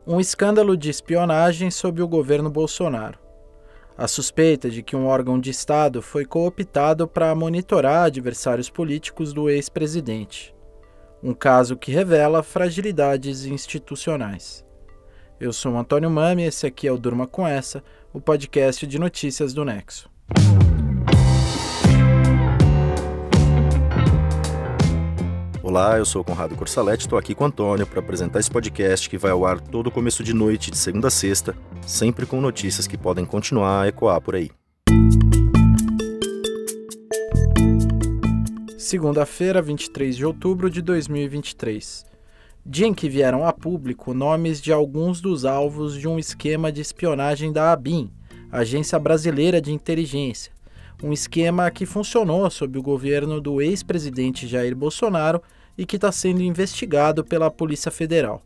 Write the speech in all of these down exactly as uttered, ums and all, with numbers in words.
Um escândalo de espionagem sob o governo Bolsonaro. A suspeita de que um órgão de Estado foi cooptado para monitorar adversários políticos do ex-presidente. Um caso que revela fragilidades institucionais. Eu sou o Antônio Mami e esse aqui é o Durma Com Essa, o podcast de notícias do Nexo. Olá, eu sou o Conrado Corsaletti, estou aqui com o Antônio para apresentar esse podcast que vai ao ar todo começo de noite, de segunda a sexta, sempre com notícias que podem continuar a ecoar por aí. Segunda-feira, vinte e três de outubro de dois mil e vinte e três. Dia em que vieram a público nomes de alguns dos alvos de um esquema de espionagem da ABIN, Agência Brasileira de Inteligência. Um esquema que funcionou sob o governo do ex-presidente Jair Bolsonaro e que está sendo investigado pela Polícia Federal.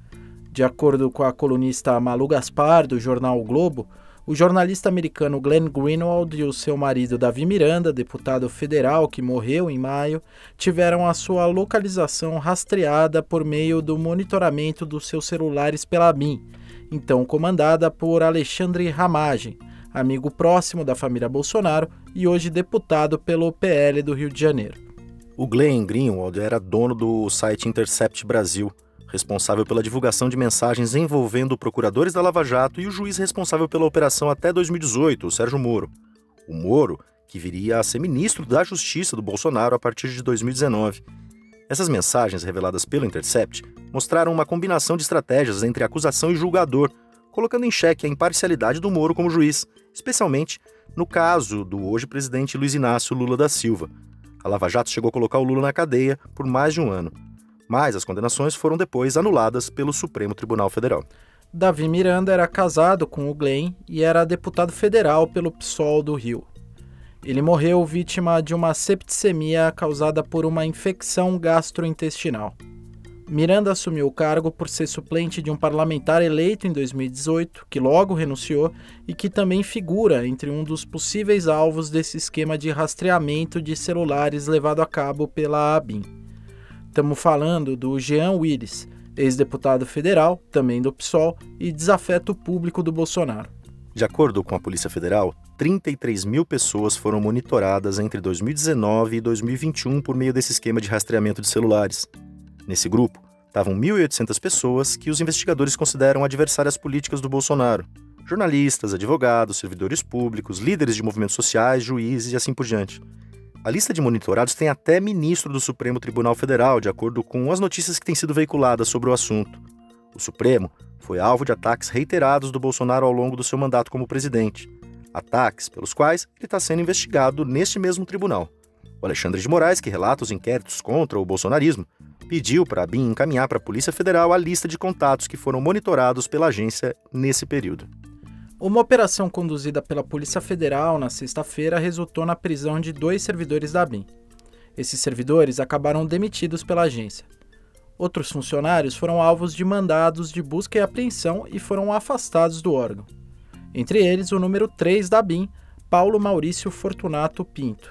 De acordo com a colunista Malu Gaspar, do jornal o Globo, o jornalista americano Glenn Greenwald e o seu marido Davi Miranda, deputado federal que morreu em maio, tiveram a sua localização rastreada por meio do monitoramento dos seus celulares pela ABIN, então comandada por Alexandre Ramagem, amigo próximo da família Bolsonaro e hoje deputado pelo P L do Rio de Janeiro. O Glenn Greenwald era dono do site Intercept Brasil, responsável pela divulgação de mensagens envolvendo procuradores da Lava Jato e o juiz responsável pela operação até dois mil e dezoito, o Sérgio Moro. O Moro, que viria a ser ministro da Justiça do Bolsonaro a partir de dois mil e dezenove. Essas mensagens reveladas pelo Intercept mostraram uma combinação de estratégias entre acusação e julgador, colocando em xeque a imparcialidade do Moro como juiz, especialmente no caso do hoje presidente Luiz Inácio Lula da Silva. A Lava Jato chegou a colocar o Lula na cadeia por mais de um ano, mas as condenações foram depois anuladas pelo Supremo Tribunal Federal. Davi Miranda era casado com o Glenn e era deputado federal pelo PSOL do Rio. Ele morreu vítima de uma septicemia causada por uma infecção gastrointestinal. Miranda assumiu o cargo por ser suplente de um parlamentar eleito em dois mil e dezoito, que logo renunciou e que também figura entre um dos possíveis alvos desse esquema de rastreamento de celulares levado a cabo pela ABIN. Estamos falando do Jean Willis, ex-deputado federal, também do PSOL, e desafeto público do Bolsonaro. De acordo com a Polícia Federal, trinta e três mil pessoas foram monitoradas entre dois mil e dezenove e dois mil e vinte e um por meio desse esquema de rastreamento de celulares. Nesse grupo, estavam mil e oitocentas pessoas que os investigadores consideram adversárias políticas do Bolsonaro. Jornalistas, advogados, servidores públicos, líderes de movimentos sociais, juízes e assim por diante. A lista de monitorados tem até ministro do Supremo Tribunal Federal, de acordo com as notícias que têm sido veiculadas sobre o assunto. O Supremo foi alvo de ataques reiterados do Bolsonaro ao longo do seu mandato como presidente. Ataques pelos quais ele está sendo investigado neste mesmo tribunal. O Alexandre de Moraes, que relata os inquéritos contra o bolsonarismo, pediu para a ABIN encaminhar para a Polícia Federal a lista de contatos que foram monitorados pela agência nesse período. Uma operação conduzida pela Polícia Federal na sexta-feira resultou na prisão de dois servidores da ABIN. Esses servidores acabaram demitidos pela agência. Outros funcionários foram alvos de mandados de busca e apreensão e foram afastados do órgão. Entre eles, o número três da ABIN, Paulo Maurício Fortunato Pinto.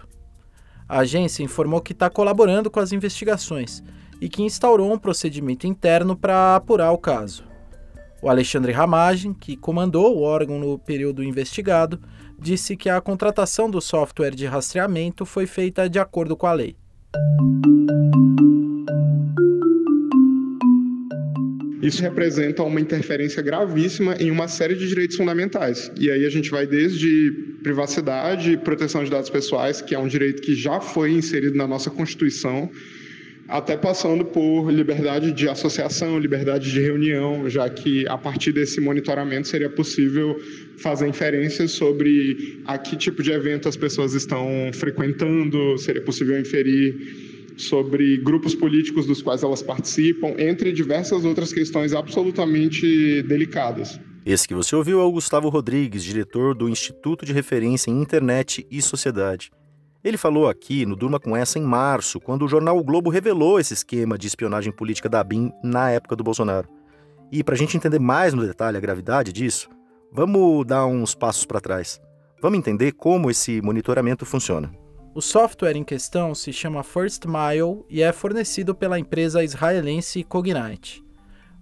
A agência informou que está colaborando com as investigações e que instaurou um procedimento interno para apurar o caso. O Alexandre Ramagem, que comandou o órgão no período investigado, disse que a contratação do software de rastreamento foi feita de acordo com a lei. Isso representa uma interferência gravíssima em uma série de direitos fundamentais. E aí a gente vai desde privacidade e proteção de dados pessoais, que é um direito que já foi inserido na nossa Constituição, até passando por liberdade de associação, liberdade de reunião, já que a partir desse monitoramento seria possível fazer inferências sobre a que tipo de evento as pessoas estão frequentando, seria possível inferir sobre grupos políticos dos quais elas participam, entre diversas outras questões absolutamente delicadas. Esse que você ouviu é o Gustavo Rodrigues, diretor do Instituto de Referência em Internet e Sociedade. Ele falou aqui no Durma Com Essa em março, quando o jornal O Globo revelou esse esquema de espionagem política da ABIN na época do Bolsonaro. E para a gente entender mais no detalhe a gravidade disso, vamos dar uns passos para trás. Vamos entender como esse monitoramento funciona. O software em questão se chama First Mile e é fornecido pela empresa israelense Cognite.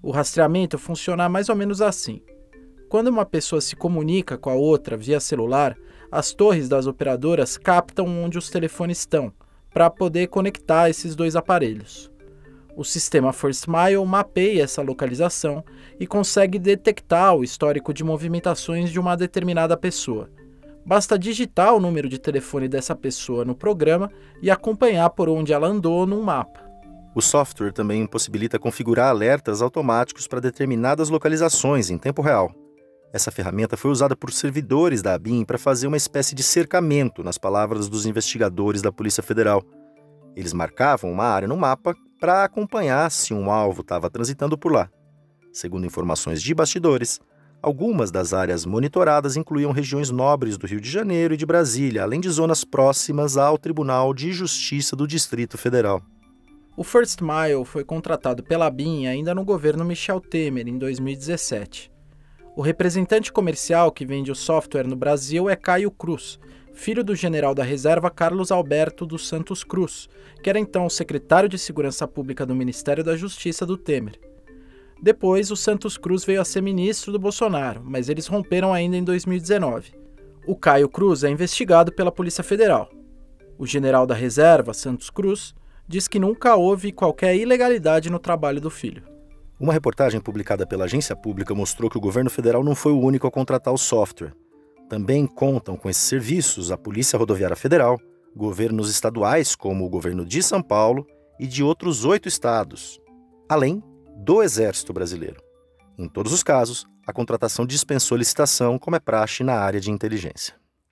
O rastreamento funciona mais ou menos assim. Quando uma pessoa se comunica com a outra via celular, as torres das operadoras captam onde os telefones estão, para poder conectar esses dois aparelhos. O sistema First Mile mapeia essa localização e consegue detectar o histórico de movimentações de uma determinada pessoa. Basta digitar o número de telefone dessa pessoa no programa e acompanhar por onde ela andou num mapa. O software também possibilita configurar alertas automáticos para determinadas localizações em tempo real. Essa ferramenta foi usada por servidores da ABIN para fazer uma espécie de cercamento, nas palavras dos investigadores da Polícia Federal. Eles marcavam uma área no mapa para acompanhar se um alvo estava transitando por lá. Segundo informações de bastidores, algumas das áreas monitoradas incluíam regiões nobres do Rio de Janeiro e de Brasília, além de zonas próximas ao Tribunal de Justiça do Distrito Federal. O First Mile foi contratado pela ABIN ainda no governo Michel Temer, em dois mil e dezessete. O representante comercial que vende o software no Brasil é Caio Cruz, filho do general da reserva Carlos Alberto dos Santos Cruz, que era então o secretário de Segurança Pública do Ministério da Justiça do Temer. Depois, o Santos Cruz veio a ser ministro do Bolsonaro, mas eles romperam ainda em dois mil e dezenove. O Caio Cruz é investigado pela Polícia Federal. O general da reserva, Santos Cruz, diz que nunca houve qualquer ilegalidade no trabalho do filho. Uma reportagem publicada pela agência pública mostrou que o governo federal não foi o único a contratar o software. Também contam com esses serviços a Polícia Rodoviária Federal, governos estaduais como o governo de São Paulo e de outros oito estados, além do Exército Brasileiro. Em todos os casos, a contratação dispensou licitação, como é praxe na área de inteligência.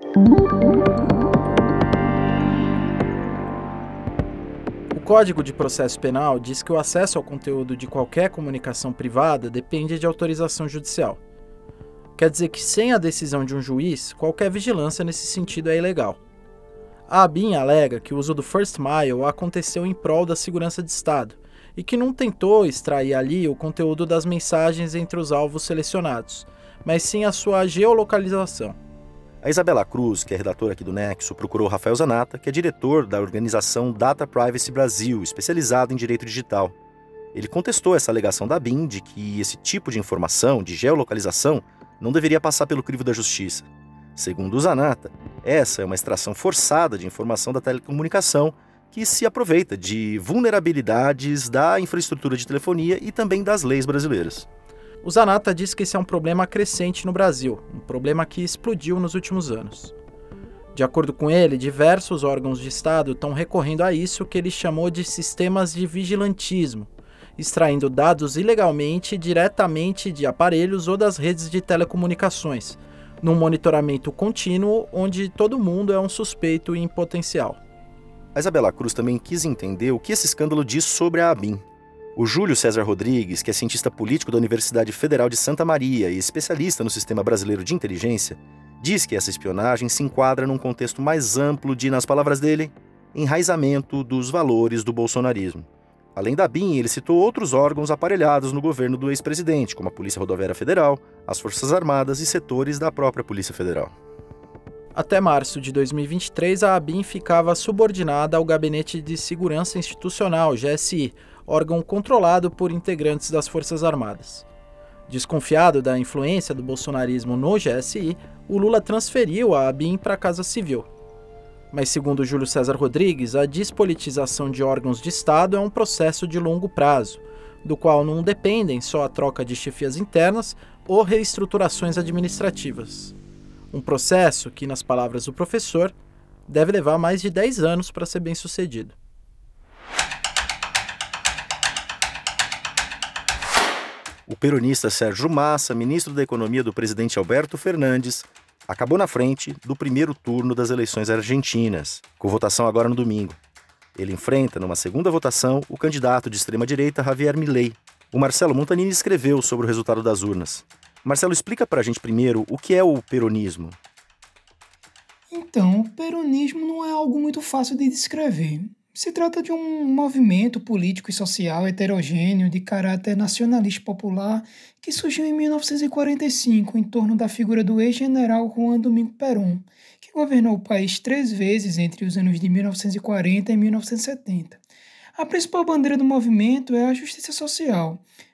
O Código de Processo Penal diz que o acesso ao conteúdo de qualquer comunicação privada depende de autorização judicial. Quer dizer que, sem a decisão de um juiz, qualquer vigilância nesse sentido é ilegal. A ABIN alega que o uso do First Mile aconteceu em prol da segurança de Estado e que não tentou extrair ali o conteúdo das mensagens entre os alvos selecionados, mas sim a sua geolocalização. A Isabela Cruz, que é redatora aqui do Nexo, procurou Rafael Zanata, que é diretor da organização Data Privacy Brasil, especializado em direito digital. Ele contestou essa alegação da ABIN de que esse tipo de informação, de geolocalização, não deveria passar pelo crivo da justiça. Segundo o Zanata, essa é uma extração forçada de informação da telecomunicação que se aproveita de vulnerabilidades da infraestrutura de telefonia e também das leis brasileiras. O Zanata diz que esse é um problema crescente no Brasil, um problema que explodiu nos últimos anos. De acordo com ele, diversos órgãos de Estado estão recorrendo a isso que ele chamou de sistemas de vigilantismo, extraindo dados ilegalmente diretamente de aparelhos ou das redes de telecomunicações, num monitoramento contínuo onde todo mundo é um suspeito em potencial. A Isabela Cruz também quis entender o que esse escândalo diz sobre a ABIN. O Júlio César Rodrigues, que é cientista político da Universidade Federal de Santa Maria e especialista no sistema brasileiro de inteligência, diz que essa espionagem se enquadra num contexto mais amplo de, nas palavras dele, enraizamento dos valores do bolsonarismo. Além da ABIN, ele citou outros órgãos aparelhados no governo do ex-presidente, como a Polícia Rodoviária Federal, as Forças Armadas e setores da própria Polícia Federal. Até março de dois mil e vinte e três, a ABIN ficava subordinada ao Gabinete de Segurança Institucional, G S I, órgão controlado por integrantes das Forças Armadas. Desconfiado da influência do bolsonarismo no G S I, o Lula transferiu a ABIN para a Casa Civil. Mas, segundo Júlio César Rodrigues, a despolitização de órgãos de Estado é um processo de longo prazo, do qual não dependem só a troca de chefias internas ou reestruturações administrativas. Um processo que, nas palavras do professor, deve levar mais de dez anos para ser bem sucedido. O peronista Sérgio Massa, ministro da Economia do presidente Alberto Fernandes, acabou na frente do primeiro turno das eleições argentinas, com votação agora no domingo. Ele enfrenta, numa segunda votação, o candidato de extrema-direita Javier Milei. O Marcelo Montanini escreveu sobre o resultado das urnas. Marcelo, explica pra gente primeiro o que é o peronismo. Então, o peronismo não é algo muito fácil de descrever. Se trata de um movimento político e social heterogêneo de caráter nacionalista popular que surgiu em mil novecentos e quarenta e cinco em torno da figura do ex-general Juan Domingo Perón, que governou o país três vezes entre os anos de mil novecentos e quarenta e mil novecentos e setenta. A principal bandeira do movimento é a justiça social,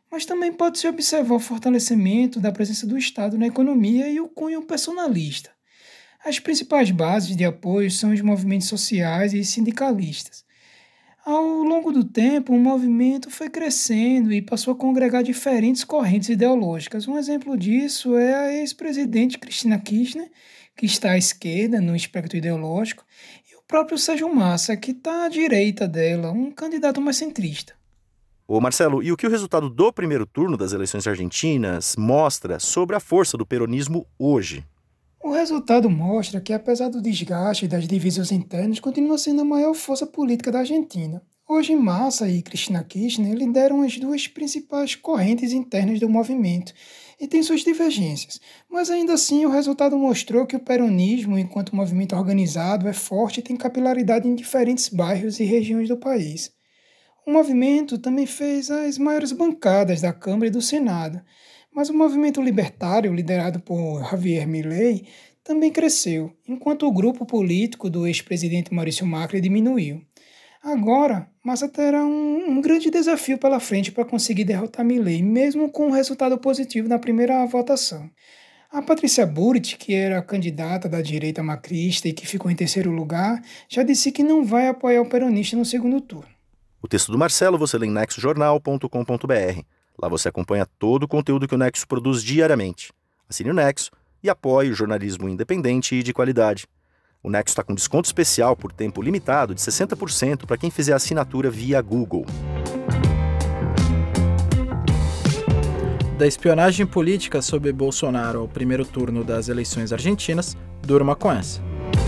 Mas também pode-se observar o fortalecimento da presença do Estado na economia e o cunho personalista. As principais bases de apoio são os movimentos sociais e sindicalistas. Ao longo do tempo, o movimento foi crescendo e passou a congregar diferentes correntes ideológicas. Um exemplo disso é a ex-presidente Cristina Kirchner, que está à esquerda no espectro ideológico, e o próprio Sérgio Massa, que está à direita dela, um candidato mais centrista. Ô Marcelo, e o que o resultado do primeiro turno das eleições argentinas mostra sobre a força do peronismo hoje? O resultado mostra que, apesar do desgaste e das divisões internas, continua sendo a maior força política da Argentina. Hoje, Massa e Cristina Kirchner lideram as duas principais correntes internas do movimento e têm suas divergências, mas ainda assim o resultado mostrou que o peronismo, enquanto movimento organizado, é forte e tem capilaridade em diferentes bairros e regiões do país. O movimento também fez as maiores bancadas da Câmara e do Senado, mas o movimento libertário, liderado por Javier Milei, também cresceu, enquanto o grupo político do ex-presidente Maurício Macri diminuiu. Agora, Massa terá um, um grande desafio pela frente para conseguir derrotar Milei, mesmo com um resultado positivo na primeira votação. A Patrícia Bullrich, que era a candidata da direita macrista e que ficou em terceiro lugar, já disse que não vai apoiar o peronista no segundo turno. O texto do Marcelo você lê em nexo jornal ponto com ponto b r. Lá você acompanha todo o conteúdo que o Nexo produz diariamente. Assine o Nexo e apoie o jornalismo independente e de qualidade. O Nexo está com desconto especial por tempo limitado de sessenta por cento para quem fizer a assinatura via Google. Da espionagem política sobre Bolsonaro ao primeiro turno das eleições argentinas, durma com essa.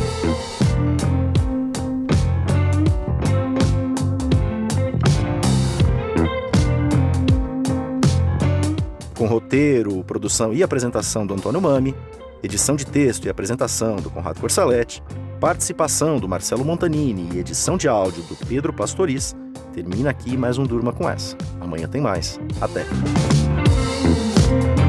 Com roteiro, produção e apresentação do Antônio Mami, edição de texto e apresentação do Conrado Corsaletti, participação do Marcelo Montanini e edição de áudio do Pedro Pastoriz, termina aqui mais um Durma com essa. Amanhã tem mais. Até!